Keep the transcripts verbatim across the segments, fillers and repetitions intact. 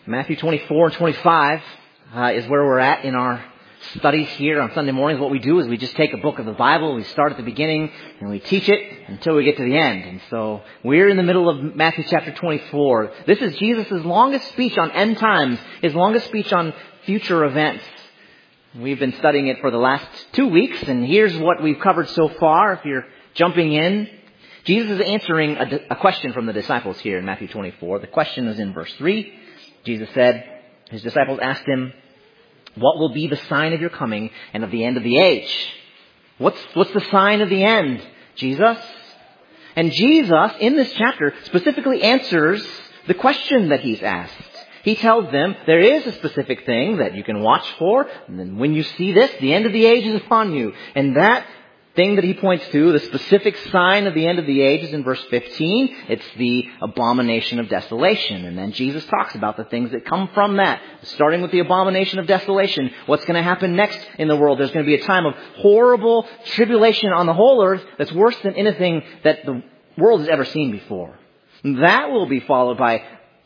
Matthew twenty-four and twenty-five uh, is where we're at in our studies here on Sunday mornings. What we do is we just take a book of the Bible, we start at the beginning, and we teach it until we get to the end. And so we're in the middle of Matthew chapter twenty-four. This is Jesus' longest speech on end times, his longest speech on future events. We've been studying it for the last two weeks, and here's what we've covered so far. If you're jumping in, Jesus is answering a, a question from the disciples here in Matthew twenty-four. The question is in verse three. Jesus said, his disciples asked him, "What will be the sign of your coming and of the end of the age?" What's, what's the sign of the end, Jesus? And Jesus, in this chapter, specifically answers the question that he's asked. He tells them there is a specific thing that you can watch for, and then when you see this, the end of the age is upon you. And that thing that he points to, the specific sign of the end of the age, is in verse fifteen. It's the abomination of desolation. And then Jesus talks about the things that come from that, starting with the abomination of desolation. What's going to happen next in the world? There's going to be a time of horrible tribulation on the whole earth that's worse than anything that the world has ever seen before. That will be followed by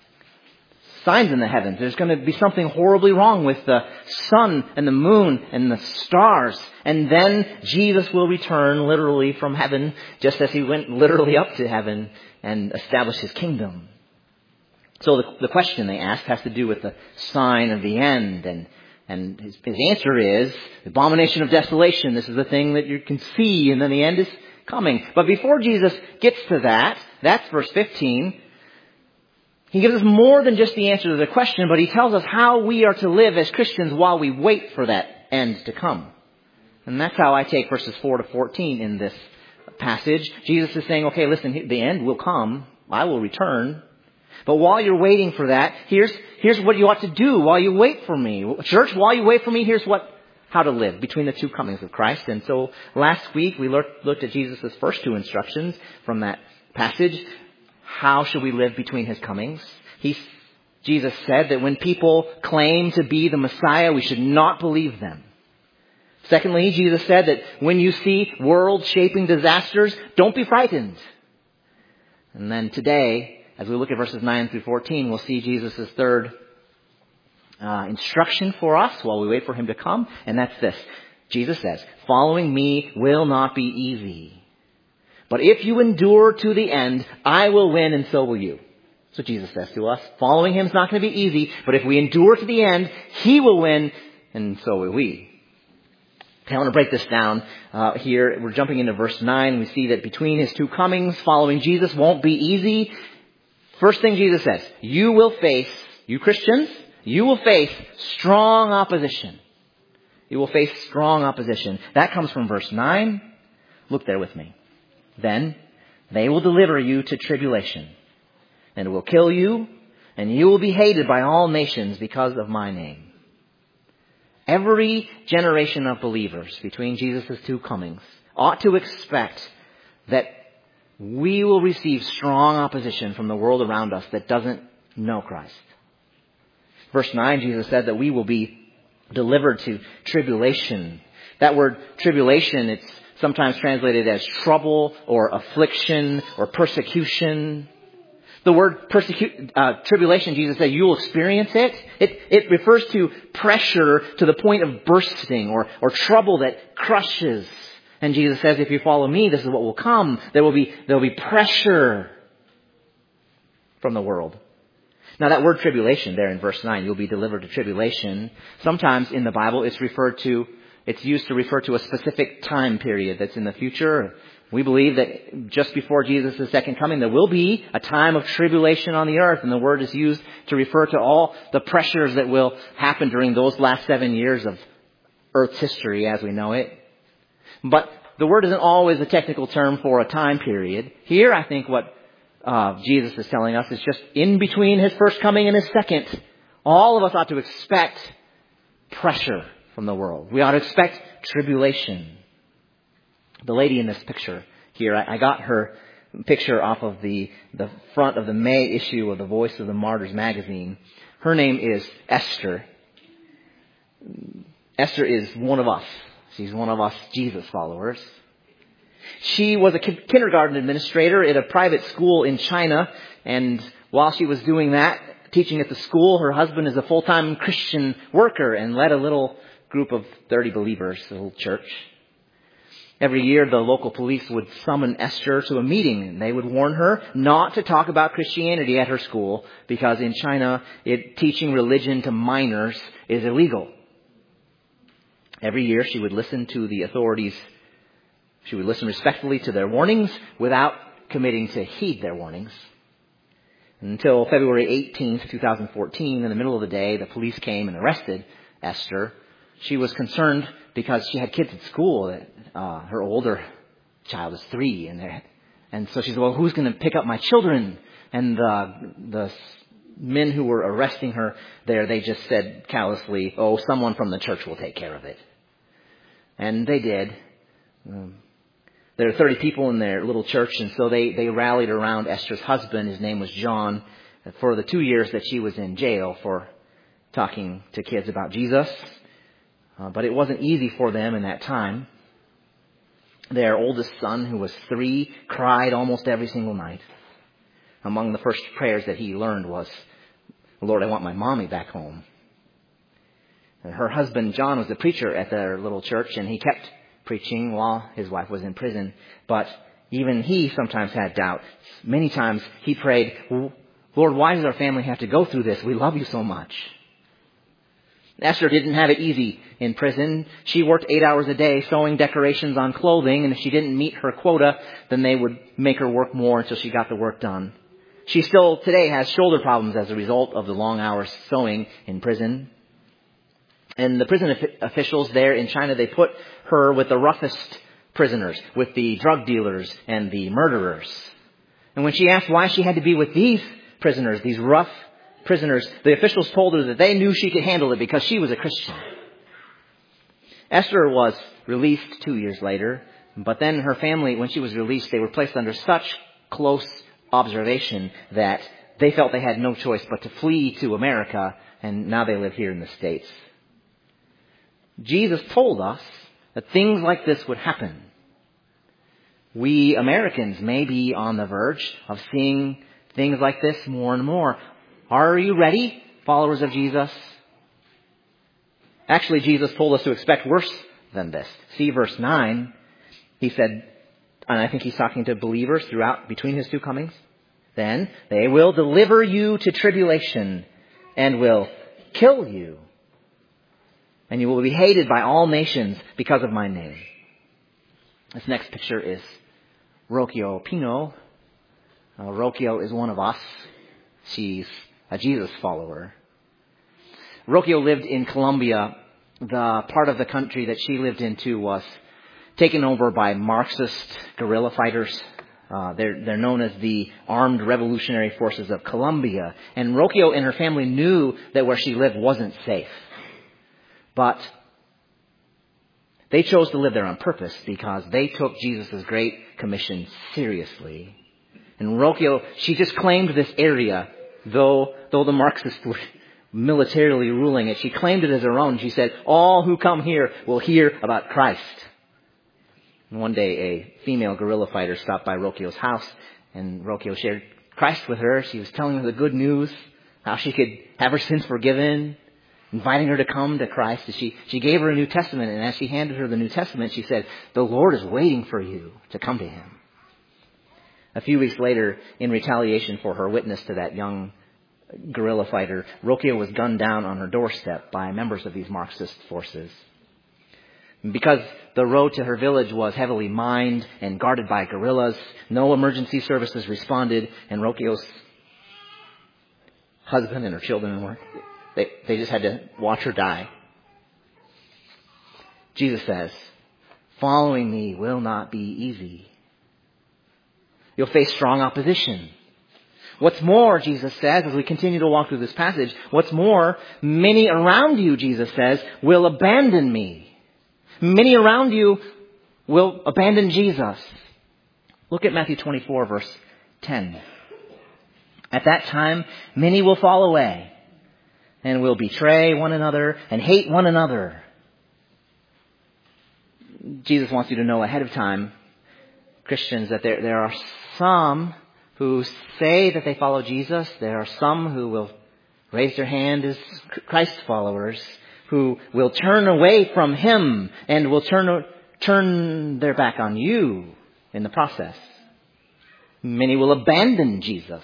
signs in the heavens. There's going to be something horribly wrong with the sun and the moon and the stars. And then Jesus will return literally from heaven, just as he went literally up to heaven and established his kingdom. So the, the question they asked has to do with the sign of the end. And, and his, his answer is, the abomination of desolation. This is the thing that you can see, and then the end is coming. But before Jesus gets to that, that's verse fifteen. He gives us more than just the answer to the question, but he tells us how we are to live as Christians while we wait for that end to come. And that's how I take verses four to fourteen in this passage. Jesus is saying, okay, listen, the end will come. I will return. But while you're waiting for that, here's, here's what you ought to do while you wait for me. Church, while you wait for me, here's what, how to live between the two comings of Christ. And so last week we looked, looked at Jesus' first two instructions from that passage. How should we live between his comings? He, Jesus said that when people claim to be the Messiah, we should not believe them. Secondly, Jesus said that when you see world-shaping disasters, don't be frightened. And then today, as we look at verses nine through fourteen, we'll see Jesus' third uh, instruction for us while we wait for him to come. And that's this. Jesus says, "Following me will not be easy. But if you endure to the end, I will win, and so will you." So Jesus says to us, following him is not going to be easy, but if we endure to the end, he will win, and so will we. Okay, I want to break this down uh, here. We're jumping into verse nine. We see that between his two comings, following Jesus won't be easy. First thing Jesus says, you will face, you Christians, you will face strong opposition. You will face strong opposition. That comes from verse nine. Look there with me. "Then they will deliver you to tribulation, and it will kill you, and you will be hated by all nations because of my name." Every generation of believers between Jesus' two comings ought to expect that we will receive strong opposition from the world around us that doesn't know Christ. Verse nine, Jesus said that we will be delivered to tribulation. That word tribulation, it's sometimes translated as trouble or affliction or persecution. The word persecu- uh, tribulation, Jesus said, you will experience it. It, it refers to pressure to the point of bursting or, or trouble that crushes. And Jesus says, if you follow me, this is what will come. There will be, there will be pressure from the world. Now that word tribulation there in verse nine, you'll be delivered to tribulation. Sometimes in the Bible it's referred to It's used to refer to a specific time period that's in the future. We believe that just before Jesus' second coming, there will be a time of tribulation on the earth. And the word is used to refer to all the pressures that will happen during those last seven years of Earth's history as we know it. But the word isn't always a technical term for a time period. Here, I think what uh, Jesus is telling us is just in between his first coming and his second, all of us ought to expect pressure from the world. We ought to expect tribulation. The lady in this picture here, I, I got her picture off of the, the front of the May issue of the Voice of the Martyrs magazine. Her name is Esther. Esther is one of us. She's one of us Jesus followers. She was a kindergarten administrator at a private school in China, and while she was doing that, teaching at the school. Her husband is a full-time Christian worker and led a little group of thirty believers, a little church. Every year, the local police would summon Esther to a meeting, and they would warn her not to talk about Christianity at her school because in China, it, teaching religion to minors is illegal. Every year, she would listen to the authorities. She would listen respectfully to their warnings without committing to heed their warnings. Until February eighteenth, twenty fourteen, in the middle of the day, the police came and arrested Esther. She was concerned because she had kids at school. Uh, her older child is three, and and so she said, "Well, who's going to pick up my children?" And the the men who were arresting her there, they just said callously, "Oh, someone from the church will take care of it," and they did. Um, there are thirty people in their little church, and so they they rallied around Esther's husband. His name was John, for the two years that she was in jail for talking to kids about Jesus. Uh, but it wasn't easy for them in that time. Their oldest son, who was three, cried almost every single night. Among the first prayers that he learned was, "Lord, I want my mommy back home." And her husband, John, was a preacher at their little church, and he kept preaching while his wife was in prison. But even he sometimes had doubt. Many times he prayed, "Lord, why does our family have to go through this? We love you so much." Esther didn't have it easy in prison. She worked eight hours a day sewing decorations on clothing, and if she didn't meet her quota, then they would make her work more until she got the work done. She still today has shoulder problems as a result of the long hours sewing in prison. And the prison officials there in China, they put her with the roughest prisoners, with the drug dealers and the murderers. And when she asked why she had to be with these prisoners, these rough prisoners, the officials told her that they knew she could handle it because she was a Christian. Esther was released two years later, but then her family, when she was released, they were placed under such close observation that they felt they had no choice but to flee to America, and now they live here in the States. Jesus told us that things like this would happen. We Americans may be on the verge of seeing things like this more and more. Are you ready, followers of Jesus? Actually, Jesus told us to expect worse than this. See verse nine. He said, and I think he's talking to believers throughout, between his two comings. Then they will deliver you to tribulation and will kill you. And you will be hated by all nations because of my name. This next picture is Rokio Pino. Uh, Rokio is one of us. She's a Jesus follower. Rokio lived in Colombia. The part of the country that she lived into was taken over by Marxist guerrilla fighters. Uh, they're, they're known as the Armed Revolutionary Forces of Colombia. And Rokio and her family knew that where she lived wasn't safe. But they chose to live there on purpose because they took Jesus' Great Commission seriously. And Rokio, she just claimed this area. Though, though the Marxists were militarily ruling it, she claimed it as her own. She said, "All who come here will hear about Christ." And one day, a female guerrilla fighter stopped by Rokio's house, and Rokio shared Christ with her. She was telling her the good news, how she could have her sins forgiven, inviting her to come to Christ. And she, she gave her a New Testament, and as she handed her the New Testament, she said, "The Lord is waiting for you to come to Him." A few weeks later, in retaliation for her witness to that young guerrilla fighter, Rokio was gunned down on her doorstep by members of these Marxist forces. Because the road to her village was heavily mined and guarded by guerrillas, no emergency services responded, and Rokio's husband and her children were, they, they just had to watch her die. Jesus says, "Following me will not be easy. You'll face strong opposition. What's more," Jesus says, as we continue to walk through this passage, what's more, many around you, Jesus says, will abandon me. Many around you will abandon Jesus. Look at Matthew twenty-four, verse ten. "At that time, many will fall away and will betray one another and hate one another." Jesus wants you to know ahead of time, Christians, that there, there are some who say that they follow Jesus. There are some who will Raise your hand as Christ followers who will turn away from Him and will turn, turn their back on you in the process. Many will abandon Jesus.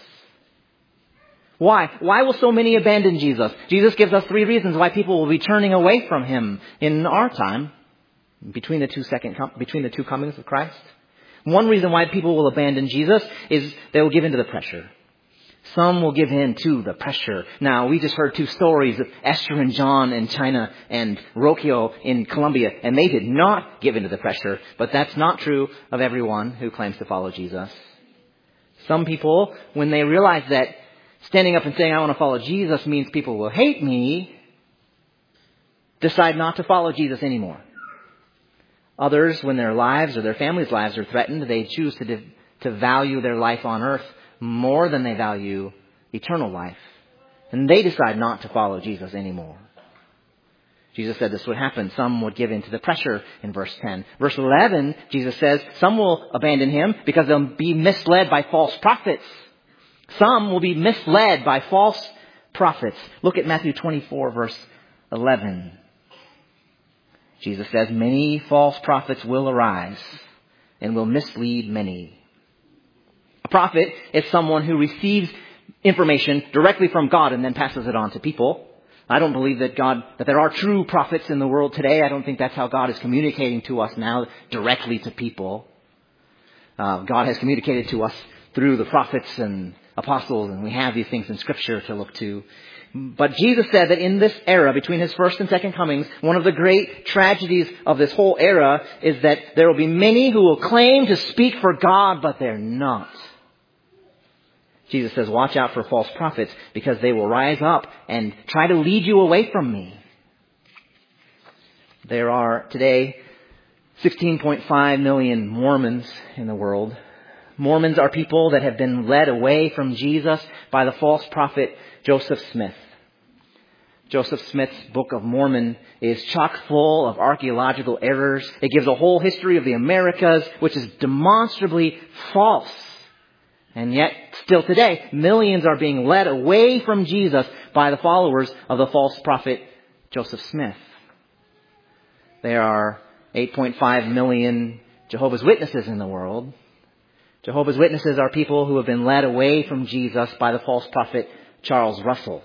Why? Why will so many abandon Jesus? Jesus gives us three reasons why people will be turning away from Him in our time, between the two second, between the two comings of Christ. One reason why people will abandon Jesus is they will give in to the pressure. Some will give in to the pressure. Now, we just heard two stories of Esther and John in China and Rokio in Colombia, and they did not give in to the pressure. But that's not true of everyone who claims to follow Jesus. Some people, when they realize that standing up and saying, I want to follow Jesus means people will hate me, decide not to follow Jesus anymore. Others, when their lives or their families' lives are threatened, they choose to, de- to value their life on earth more than they value eternal life. And they decide not to follow Jesus anymore. Jesus said this would happen. Some would give in to the pressure in verse ten. Verse eleven, Jesus says, some will abandon Him because they'll be misled by false prophets. Some will be misled by false prophets. Look at Matthew twenty-four, verse eleven. Jesus says, many false prophets will arise and will mislead many. A prophet is someone who receives information directly from God and then passes it on to people. I don't believe that God, that there are true prophets in the world today. I don't think that's how God is communicating to us now, directly to people. Uh, God has communicated to us through the prophets and apostles, and we have these things in Scripture to look to. But Jesus said that in this era, between His first and second comings, one of the great tragedies of this whole era is that there will be many who will claim to speak for God, but they're not. Jesus says, watch out for false prophets because they will rise up and try to lead you away from me. There are today sixteen point five million Mormons in the world. Mormons are people that have been led away from Jesus by the false prophet Joseph Smith. Joseph Smith's Book of Mormon is chock full of archaeological errors. It gives a whole history of the Americas, which is demonstrably false. And yet, still today, millions are being led away from Jesus by the followers of the false prophet Joseph Smith. There are eight point five million Jehovah's Witnesses in the world. Jehovah's Witnesses are people who have been led away from Jesus by the false prophet Charles Russell.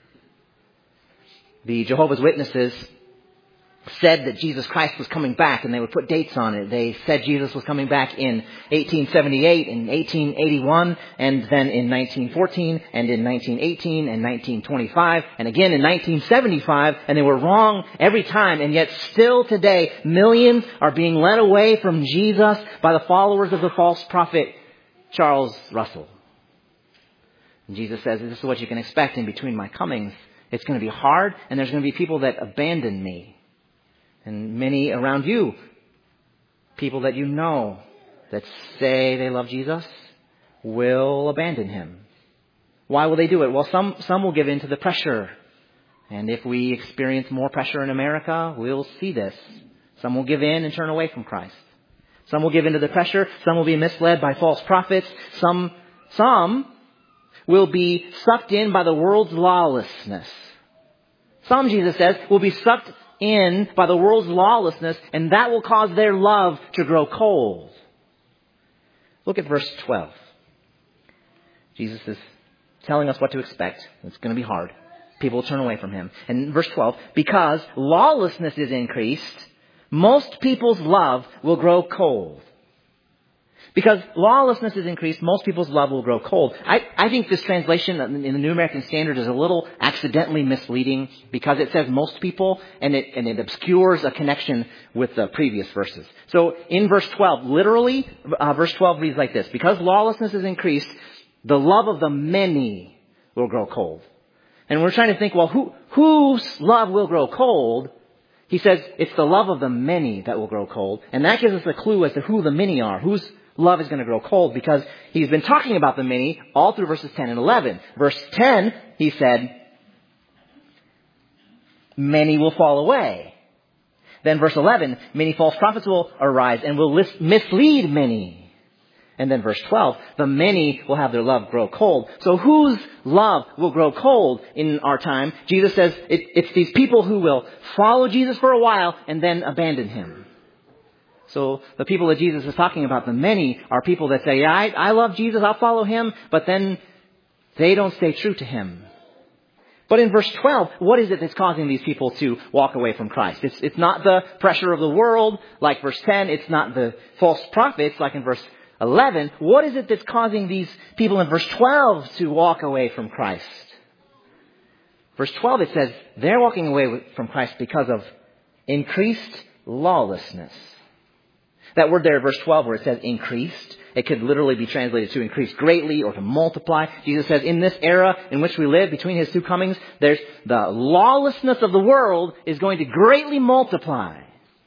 The Jehovah's Witnesses said that Jesus Christ was coming back, and they would put dates on it. They said Jesus was coming back in eighteen seventy-eight, in eighteen eighty-one, and then in nineteen fourteen, and in nineteen eighteen, and nineteen twenty-five, and again in nineteen seventy-five, and they were wrong every time. And yet still today, millions are being led away from Jesus by the followers of the false prophet Charles Russell. And Jesus says, this is what you can expect in between my comings. It's going to be hard, and there's going to be people that abandon me. And many around you, people that you know that say they love Jesus, will abandon Him. Why will they do it? Well, some, some will give in to the pressure. And if we experience more pressure in America, we'll see this. Some will give in and turn away from Christ. Some will give in to the pressure. Some will be misled by false prophets. Some, some will be sucked in by the world's lawlessness. Some, Jesus says, will be sucked in by the world's lawlessness, and that will cause their love to grow cold. Look at verse twelve. Jesus is telling us what to expect. It's going to be hard. People will turn away from Him. And verse twelve, because lawlessness is increased, most people's love will grow cold. Because lawlessness is increased, most people's love will grow cold. I, I think this translation in the New American Standard is a little accidentally misleading because it says most people, and it, and it obscures a connection with the previous verses. So in verse twelve, literally, uh, verse twelve reads like this. Because lawlessness is increased, the love of the many will grow cold. And we're trying to think, well, who, whose love will grow cold? He says it's the love of the many that will grow cold. And that gives us a clue as to who the many are, whose love is going to grow cold, because He's been talking about the many all through verses ten and eleven. Verse ten, He said, many will fall away. Then verse eleven, many false prophets will arise and will mislead many. And then verse twelve, the many will have their love grow cold. So whose love will grow cold in our time? Jesus says it, it's these people who will follow Jesus for a while and then abandon him. So the people that Jesus is talking about, the many, are people that say, yeah, I, I love Jesus, I'll follow him, but then they don't stay true to him. But in verse twelve, what is it that's causing these people to walk away from Christ? It's, it's not the pressure of the world, like verse ten. It's not the false prophets, like in verse eleven. What is it that's causing these people in verse twelve to walk away from Christ? Verse twelve, it says, they're walking away from Christ because of increased lawlessness. That word there in verse twelve where it says increased, it could literally be translated to increase greatly or to multiply. Jesus says in this era in which we live, between his two comings, there's the lawlessness of the world is going to greatly multiply.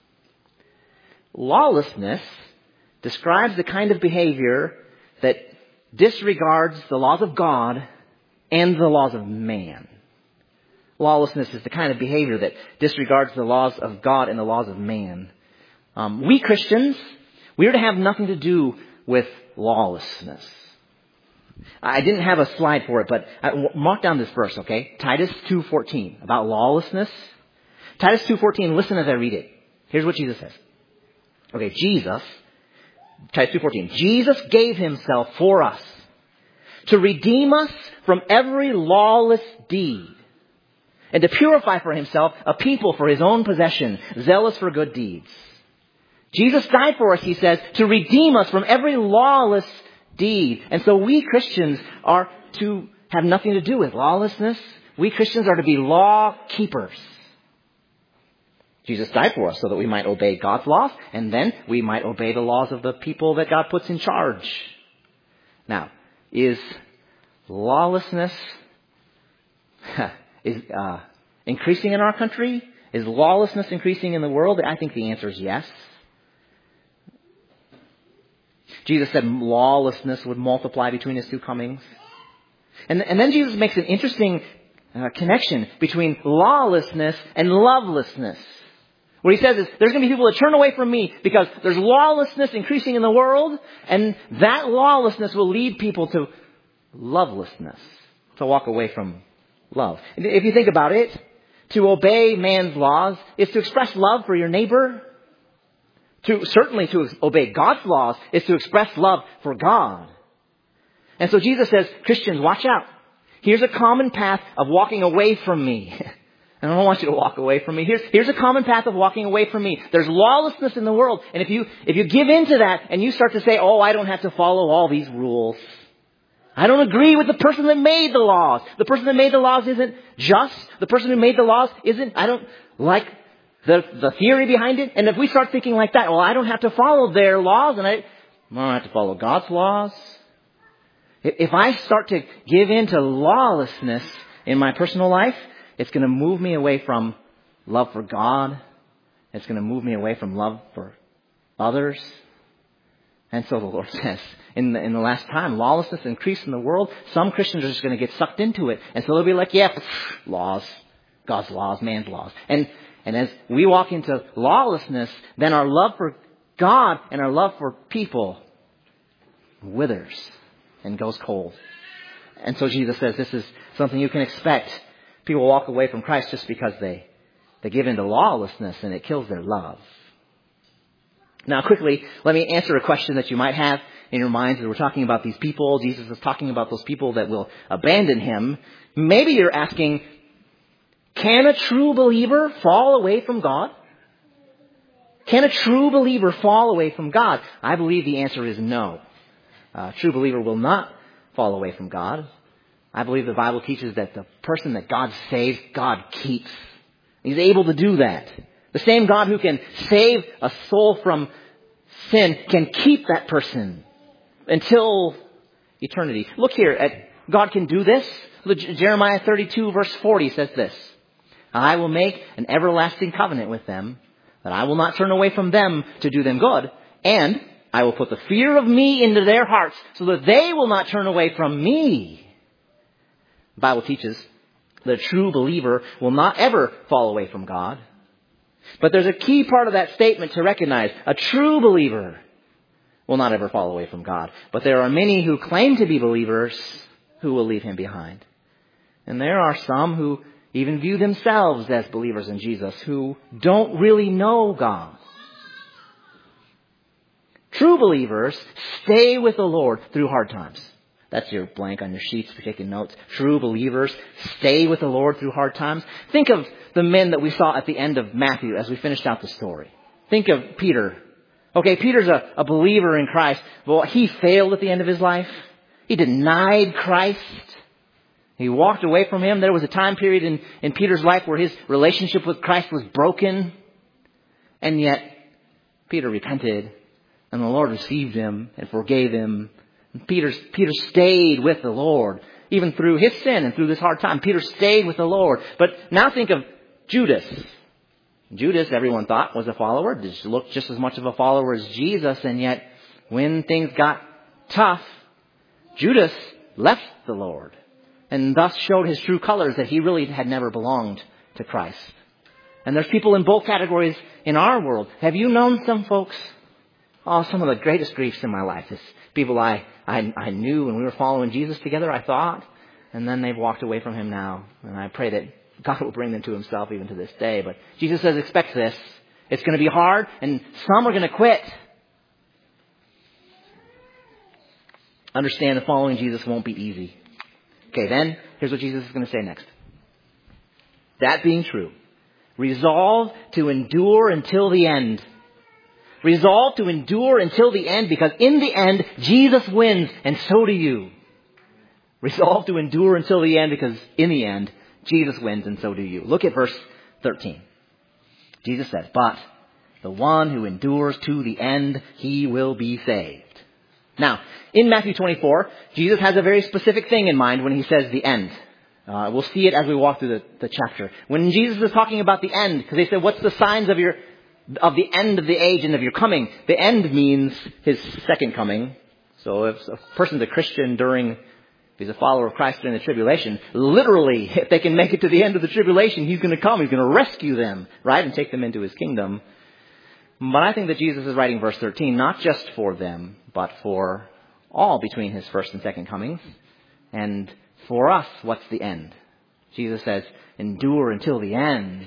Lawlessness describes the kind of behavior that disregards the laws of God and the laws of man. Lawlessness is the kind of behavior that disregards the laws of God and the laws of man. Um, we Christians, we are to have nothing to do with lawlessness. I didn't have a slide for it, but I, mark down this verse, okay? Titus two fourteen, about lawlessness. Titus two fourteen, listen as I read it. Here's what Jesus says. Okay, Jesus, Titus two fourteen, Jesus gave himself for us to redeem us from every lawless deed and to purify for himself a people for his own possession, zealous for good deeds. Jesus died for us, he says, to redeem us from every lawless deed. And so we Christians are to have nothing to do with lawlessness. We Christians are to be law keepers. Jesus died for us so that we might obey God's laws, and then we might obey the laws of the people that God puts in charge. Now, is lawlessness is uh, increasing in our country? Is lawlessness increasing in the world? I think the answer is yes. Jesus said lawlessness would multiply between his two comings. And, and then Jesus makes an interesting uh, connection between lawlessness and lovelessness. What he says is, there's going to be people that turn away from me because there's lawlessness increasing in the world, and that lawlessness will lead people to lovelessness, to walk away from love. If you think about it, to obey man's laws is to express love for your neighbor. To certainly to obey God's laws is to express love for God. And so Jesus says, Christians, watch out. Here's a common path of walking away from me. And I don't want you to walk away from me. Here's, here's a common path of walking away from me. There's lawlessness in the world. And if you, if you give in to that and you start to say, oh, I don't have to follow all these rules. I don't agree with the person that made the laws. The person that made the laws isn't just. The person who made the laws isn't, I don't like The, the theory behind it. And if we start thinking like that, well, I don't have to follow their laws and I, I don't have to follow God's laws. If I start to give in to lawlessness in my personal life, it's going to move me away from love for God. It's going to move me away from love for others. And so the Lord says, in the, in the last time, lawlessness increased in the world. Some Christians are just going to get sucked into it. And so they'll be like, yeah, laws, God's laws, man's laws. And And as we walk into lawlessness, then our love for God and our love for people withers and goes cold. And so Jesus says this is something you can expect. People walk away from Christ just because they, they give into lawlessness and it kills their love. Now quickly, let me answer a question that you might have in your minds as we're talking about these people. Jesus is talking about those people that will abandon him. Maybe you're asking, can a true believer fall away from God? Can a true believer fall away from God? I believe the answer is no. A true believer will not fall away from God. I believe the Bible teaches that the person that God saves, God keeps. He's able to do that. The same God who can save a soul from sin can keep that person until eternity. Look here at God can do this. Jeremiah thirty-two verse forty says this. I will make an everlasting covenant with them, that I will not turn away from them to do them good, and I will put the fear of me into their hearts so that they will not turn away from me. The Bible teaches that a true believer will not ever fall away from God. But there's a key part of that statement to recognize. A true believer will not ever fall away from God. But there are many who claim to be believers who will leave him behind. And there are some who even view themselves as believers in Jesus who don't really know God. True believers stay with the Lord through hard times. That's your blank on your sheets for taking notes. True believers stay with the Lord through hard times. Think of the men that we saw at the end of Matthew as we finished out the story. Think of Peter. Okay, Peter's a, a believer in Christ. Well, he failed at the end of his life. He denied Christ. He walked away from him. There was a time period in, in Peter's life where his relationship with Christ was broken. And yet, Peter repented. And the Lord received him and forgave him. And Peter, Peter stayed with the Lord, even through his sin and through this hard time. Peter stayed with the Lord. But now think of Judas. Judas, everyone thought, was a follower. Just looked just as much of a follower as Jesus. And yet, when things got tough, Judas left the Lord. And thus showed his true colors that he really had never belonged to Christ. And there's people in both categories in our world. Have you known some folks? Oh, some of the greatest griefs in my life is people I, I, I knew when we were following Jesus together, I thought. And then they've walked away from him now. And I pray that God will bring them to himself even to this day. But Jesus says, expect this. It's going to be hard, and some are going to quit. Understand that following Jesus won't be easy. Okay, then, here's what Jesus is going to say next. That being true, resolve to endure until the end. Resolve to endure until the end, because in the end, Jesus wins, and so do you. Resolve to endure until the end, because in the end, Jesus wins, and so do you. Look at verse thirteen. Jesus says, but the one who endures to the end, he will be saved. Now, in Matthew twenty-four, Jesus has a very specific thing in mind when he says the end. Uh, we'll see it as we walk through the, the chapter. When Jesus is talking about the end, because they said, what's the signs of your of the end of the age and of your coming? The end means his second coming. So if a person's a Christian during, if he's a follower of Christ during the tribulation, literally, if they can make it to the end of the tribulation, he's going to come. He's going to rescue them, right, and take them into his kingdom. But I think that Jesus is writing verse thirteen, not just for them, but for all between his first and second comings. And for us, what's the end? Jesus says, endure until the end.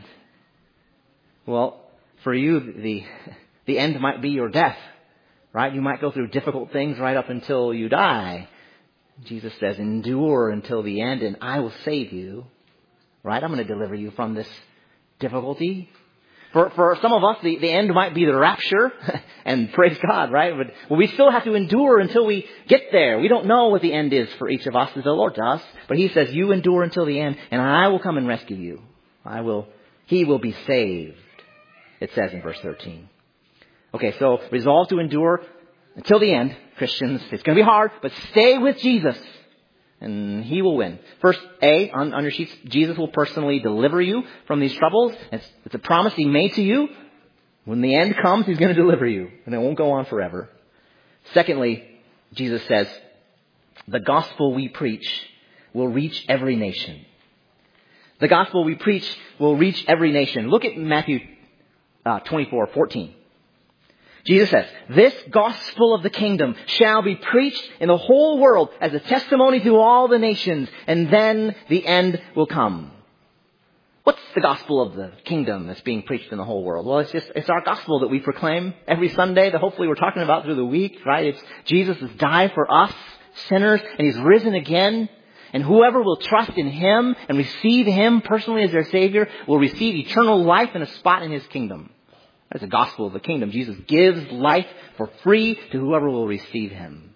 Well, for you, the the end might be your death, right? You might go through difficult things right up until you die. Jesus says, endure until the end, and I will save you, right? I'm going to deliver you from this difficulty. For for some of us, the, the end might be the rapture, and praise God, right? But well, we still have to endure until we get there. We don't know what the end is for each of us, as the Lord does. But he says, you endure until the end, and I will come and rescue you. I will. He will be saved, it says in verse thirteen. Okay, so resolve to endure until the end, Christians. It's going to be hard, but stay with Jesus, and he will win. First, A, on, on your sheets, Jesus will personally deliver you from these troubles. It's, it's a promise he made to you. When the end comes, he's going to deliver you, and it won't go on forever. Secondly, Jesus says, the gospel we preach will reach every nation. The gospel we preach will reach every nation. Look at Matthew uh, twenty-four fourteen. Jesus says, this gospel of the kingdom shall be preached in the whole world as a testimony to all the nations, and then the end will come. What's the gospel of the kingdom that's being preached in the whole world? Well, it's just, it's our gospel that we proclaim every Sunday that hopefully we're talking about through the week, right? It's Jesus has died for us, sinners, and he's risen again. And whoever will trust in him and receive him personally as their Savior will receive eternal life and a spot in his kingdom. That's the gospel of the kingdom. Jesus gives life for free to whoever will receive him.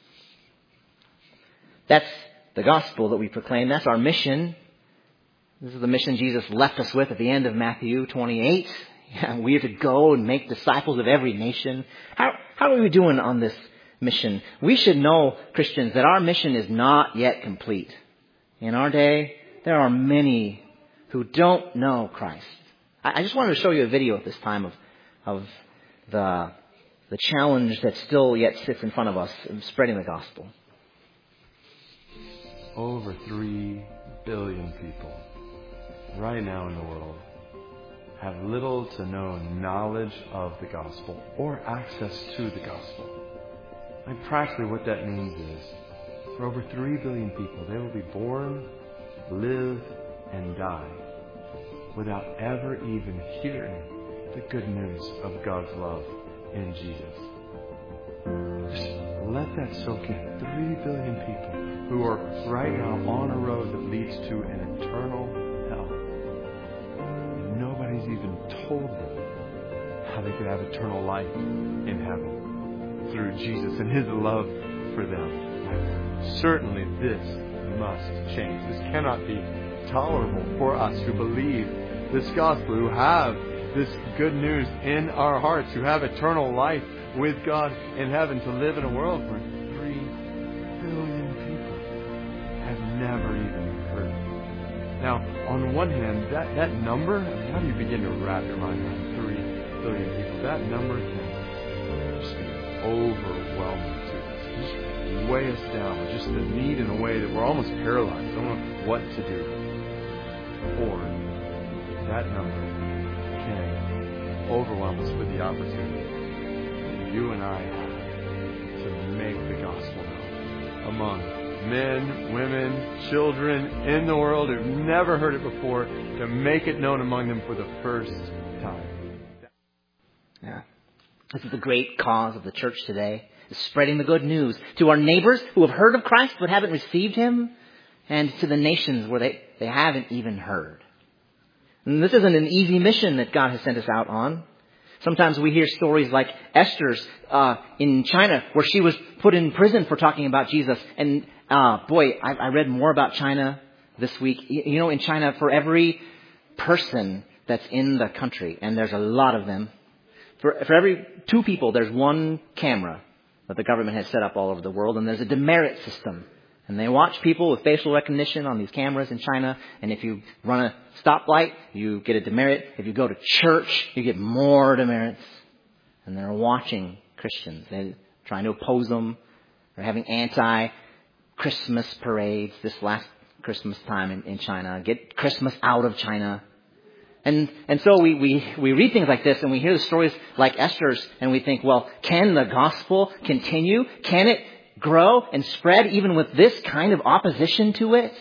That's the gospel that we proclaim. That's our mission. This is the mission Jesus left us with at the end of Matthew twenty-eight. Yeah, we are to go and make disciples of every nation. How, how are we doing on this mission? We should know, Christians, that our mission is not yet complete. In our day, there are many who don't know Christ. I, I just wanted to show you a video at this time of of the the challenge that still yet sits in front of us in spreading the gospel. Over three billion people right now in the world have little to no knowledge of the gospel or access to the gospel. And practically what that means is, for over three billion people, they will be born, live, and die without ever even hearing the good news of God's love in Jesus. Just let that soak in. Three billion people who are right now on a road that leads to an eternal hell. And nobody's even told them how they could have eternal life in heaven through Jesus and His love for them. Certainly this must change. This cannot be tolerable for us who believe this gospel, who have this good news in our hearts, who have eternal life with God in heaven, to live in a world where three billion people have never even heard it. Now, on one hand, that, that number, I mean, how do you begin to wrap your mind around three billion people? That number can just be overwhelming to us. Just weigh us down with just the need in a way that we're almost paralyzed. Don't know what to do. Or that number can overwhelm us with the opportunity that you and I have to make the gospel known among men, women, children in the world who've never heard it before, to make it known among them for the first time. Yeah. This is the great cause of the church today, is spreading the good news to our neighbors who have heard of Christ but haven't received Him, and to the nations where they, they haven't even heard. And this isn't an easy mission that God has sent us out on. Sometimes we hear stories like Esther's uh, in China, where she was put in prison for talking about Jesus. And uh, boy, I, I read more about China this week. You know, in China, for every person that's in the country, and there's a lot of them, for, for every two people, there's one camera that the government has set up all over the world, and there's a demerit system. And they watch people with facial recognition on these cameras in China. And if you run a stoplight, you get a demerit. If you go to church, you get more demerits. And they're watching Christians. They're trying to oppose them. They're having anti-Christmas parades this last Christmas time in, in China. Get Christmas out of China. And and so we, we, we read things like this, and we hear the stories like Esther's, and we think, well, can the gospel continue? Can it grow and spread even with this kind of opposition to it?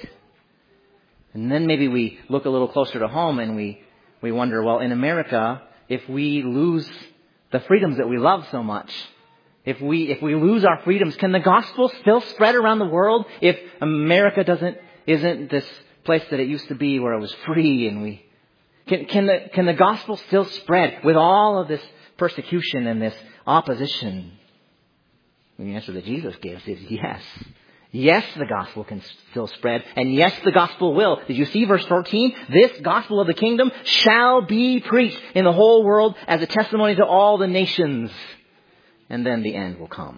And then maybe we look a little closer to home and we, we wonder, well, in America, if we lose the freedoms that we love so much, if we if we lose our freedoms, can the gospel still spread around the world if America doesn't isn't this place that it used to be where it was free? And we can can the can the gospel still spread with all of this persecution and this opposition? And the answer that Jesus gives is yes. Yes, the gospel can still spread. And yes, the gospel will. Did you see verse fourteen? This gospel of the kingdom shall be preached in the whole world as a testimony to all the nations. And then the end will come.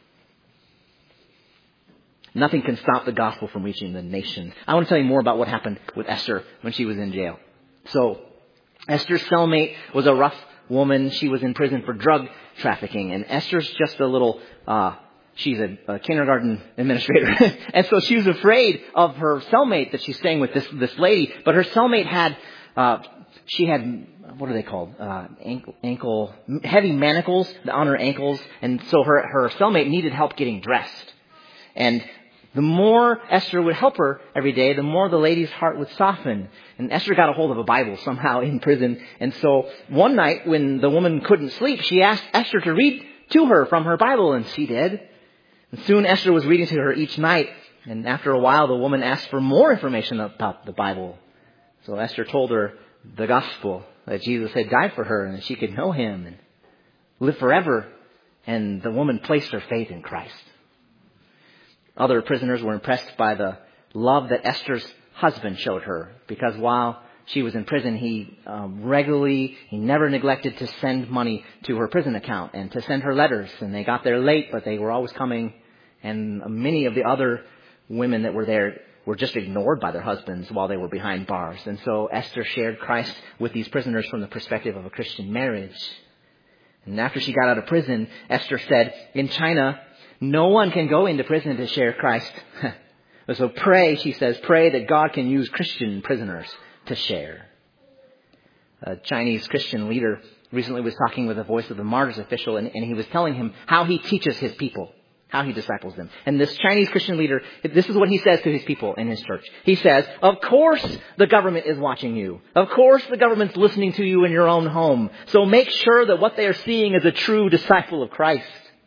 Nothing can stop the gospel from reaching the nations. I want to tell you more about what happened with Esther when she was in jail. So, Esther's cellmate was a rough woman. She was in prison for drug trafficking. And Esther's just a little, uh, she's a, a kindergarten administrator. And so she was afraid of her cellmate that she's staying with, this, this lady. But her cellmate had, uh, she had, what are they called? Uh, ankle, ankle, heavy manacles on her ankles. And so her, her cellmate needed help getting dressed. And the more Esther would help her every day, the more the lady's heart would soften. And Esther got a hold of a Bible somehow in prison. And so one night when the woman couldn't sleep, she asked Esther to read to her from her Bible, and she did. And soon Esther was reading to her each night. And after a while, the woman asked for more information about the Bible. So Esther told her the gospel, that Jesus had died for her and that she could know Him and live forever. And the woman placed her faith in Christ. Other prisoners were impressed by the love that Esther's husband showed her, because while she was in prison, he um, regularly, he never neglected to send money to her prison account and to send her letters. And they got there late, but they were always coming. And many of the other women that were there were just ignored by their husbands while they were behind bars. And so Esther shared Christ with these prisoners from the perspective of a Christian marriage. And after she got out of prison, Esther said, in China, no one can go into prison to share Christ. So pray, she says, pray that God can use Christian prisoners to share. A Chinese Christian leader recently was talking with the Voice of the Martyrs official, and, and he was telling him how he teaches his people. how he disciples them. And this Chinese Christian leader, this is what he says to his people in his church. He says, of course the government is watching you. Of course the government's listening to you in your own home. So make sure that what they are seeing is a true disciple of Christ.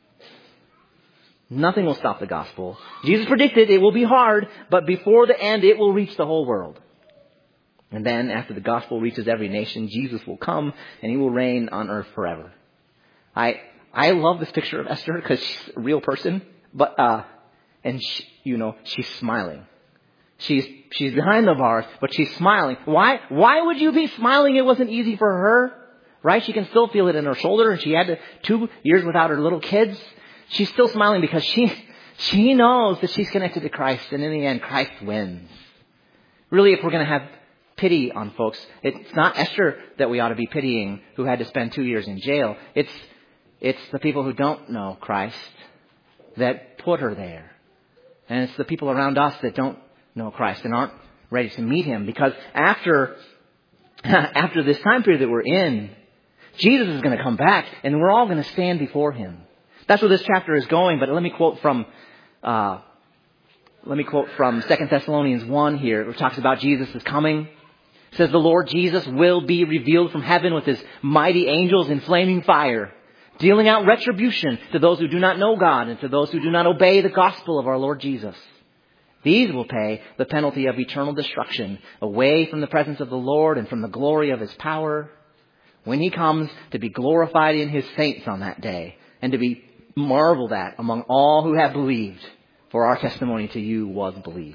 Nothing will stop the gospel. Jesus predicted it will be hard, but before the end it will reach the whole world. And then after the gospel reaches every nation, Jesus will come and he will reign on earth forever. I I love this picture of Esther because she's a real person, but uh, and she, you know she's smiling. She's she's behind the bars, but she's smiling. Why why would you be smiling? It wasn't easy for her, right? She can still feel it in her shoulder, and she had to, two years without her little kids. She's still smiling because she she knows that she's connected to Christ, and in the end, Christ wins. Really, if we're going to have pity on folks, it's not Esther that we ought to be pitying, who had to spend two years in jail. It's It's the people who don't know Christ that put her there. And it's the people around us that don't know Christ and aren't ready to meet him. Because after, after this time period that we're in, Jesus is going to come back and we're all going to stand before him. That's where this chapter is going. But let me quote from, uh, let me quote from Second Thessalonians one here. It talks about Jesus is coming. It says, the Lord Jesus will be revealed from heaven with his mighty angels in flaming fire, dealing out retribution to those who do not know God and to those who do not obey the gospel of our Lord Jesus. These will pay the penalty of eternal destruction away from the presence of the Lord and from the glory of his power when he comes to be glorified in his saints on that day and to be marveled at among all who have believed. For our testimony to you was believed.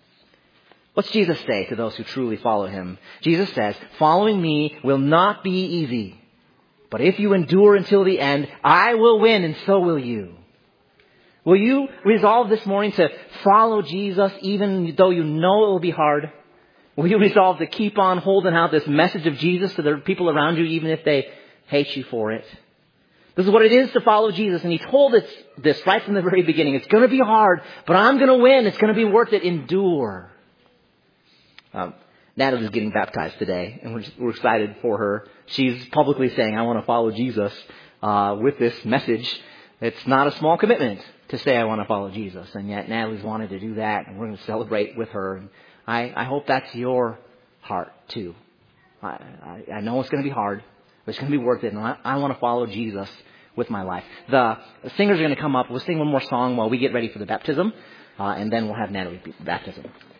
What's Jesus say to those who truly follow him? Jesus says, following me will not be easy. But if you endure until the end, I will win and so will you. Will you resolve this morning to follow Jesus even though you know it will be hard? Will you resolve to keep on holding out this message of Jesus to the people around you even if they hate you for it? This is what it is to follow Jesus. And he told us this right from the very beginning. It's going to be hard, but I'm going to win. It's going to be worth it. Endure. Um, Natalie's getting baptized today, and we're, just, we're excited for her. She's publicly saying, I want to follow Jesus uh, with this message. It's not a small commitment to say I want to follow Jesus, and yet Natalie's wanted to do that, and we're going to celebrate with her. And I, I hope that's your heart, too. I, I, I know it's going to be hard, but it's going to be worth it, and I, I want to follow Jesus with my life. The, the singers are going to come up. We'll sing one more song while we get ready for the baptism, uh, and then we'll have Natalie's baptism.